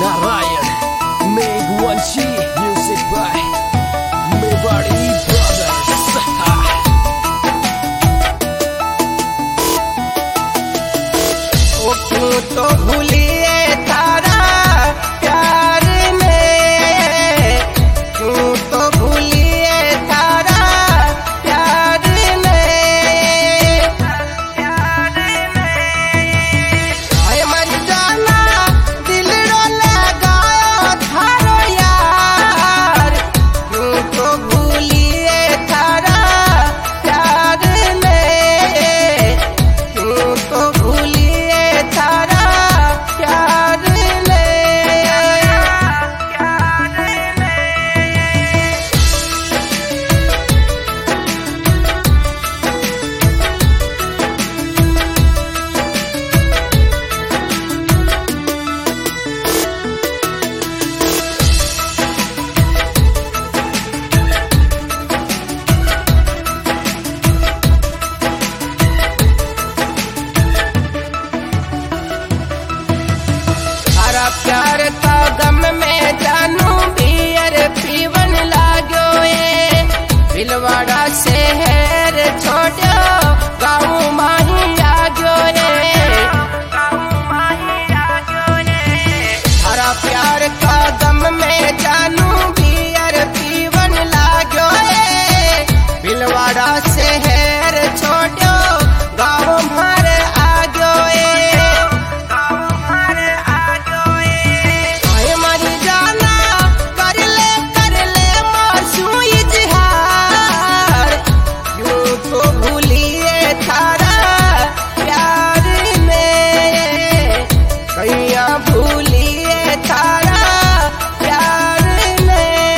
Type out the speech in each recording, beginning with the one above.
Narayan, Megwanshi, music by Mewari Brothers. ओ क्यों तो भूलिए तारा प्यार में, क्यों तो भूलिए तारा प्यार में, आए मर जाना दिल रो लगाओ थारो यार, क्यों तो भूलिए तारा प्यार में, क्यों तो भूलिए तारा प्यार में। हरा प्यार का गम में जानू बियर पीवन लागो ए, बिलवाड़ा शहर छोड़ो गाँव माही आगो ए, हरा प्यार का गम में जानू बियर पीवन लागो ए, बिलवाड़ा शहर छोड़ो गाँव भर आगो ए, आए मरी जाना कर ले मासूम इजहार, यूं तो भूलिए थारा प्यार में, कैया भूलिए थारा प्यार में।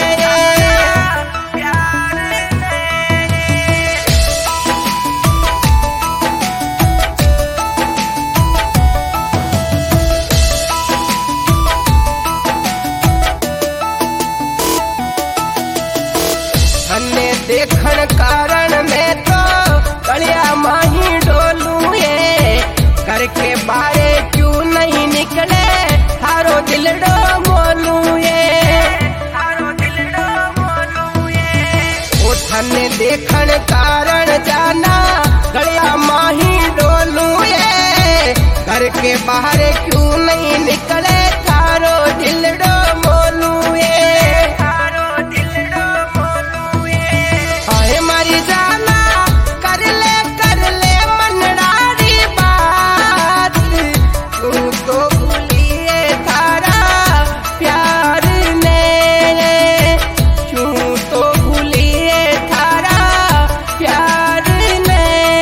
अन्य देखन कारण में तो कलिया माही डोलू ये, करके बारे क्यों नहीं निकले थारो दिल डो मोलू ये, ओ थने देखन कारण जाना कलिया माही डोलू ये, करके बाहर क्यों नहीं निकले थारो दिल डो मोलू ये, आए मरी जाना कर ले मनडारी बात, तू तो भूलिए थारा प्यार ने, क्यों तो भूलिए थारा प्यार ने।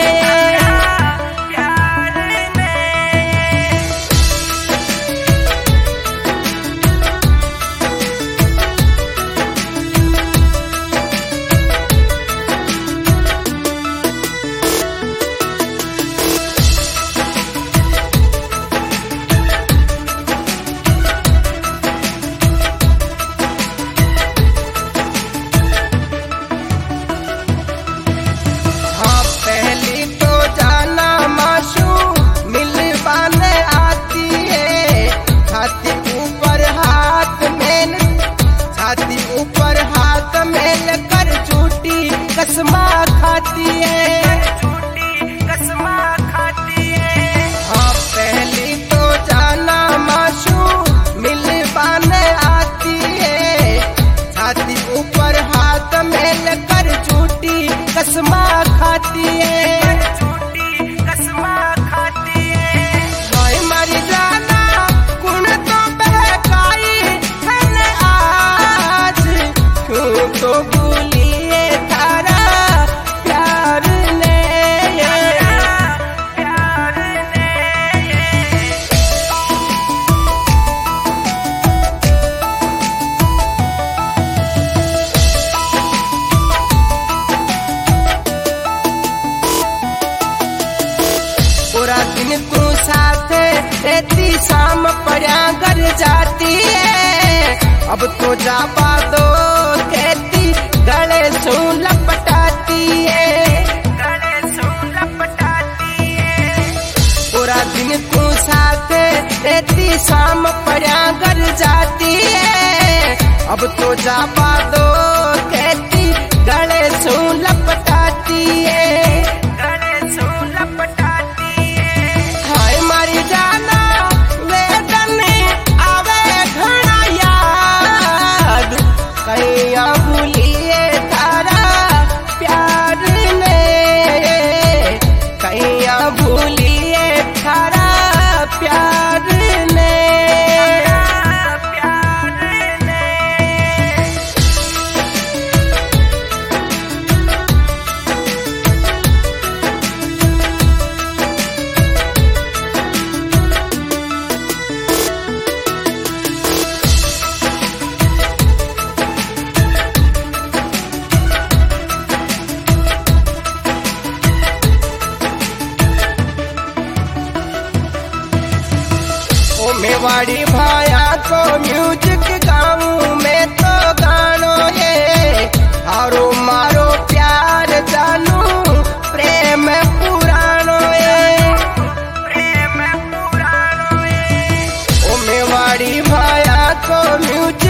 हाँ पहली तो जाना माशू मिलवाने आती है, छाती ऊपर हाथ मेल, छाती ऊपर हाथ मेल कर झूठी कसमा खाती है, हाँ पहली तो जाना माशू मिलवाने आती है, छाती ऊपर हाथ मेल कर झूठी कसमा खाती है, हाय मरी जाना कुण तो बहकाई है आज, क्यों तो भूलिए थारा प्यार ने। पूरा दिन तू साथ रहती, शाम पड़ा घर जाती है, अब तो जाबा दो कहती गले सू लपटाती है, पूरा दिन तू साथ रहती, शाम पड़ा घर जाती अब तो जाबा दो कहती गले सू लपटाती है, गले सू लपटाती है। हाय मारी जाना वेदन आवे घना याद, कैया भूलिए तारा प्यार ने, कैया भूलिए तारा प्यार ने। मेवाड़ी भाया को म्यूजिक गाऊं मैं तो गानो ये, हारो मारो प्यार जानू प्रेम पुरानो ये, प्रेम पुरानो ये। ओ मेवाड़ी भाया को म्यूजिक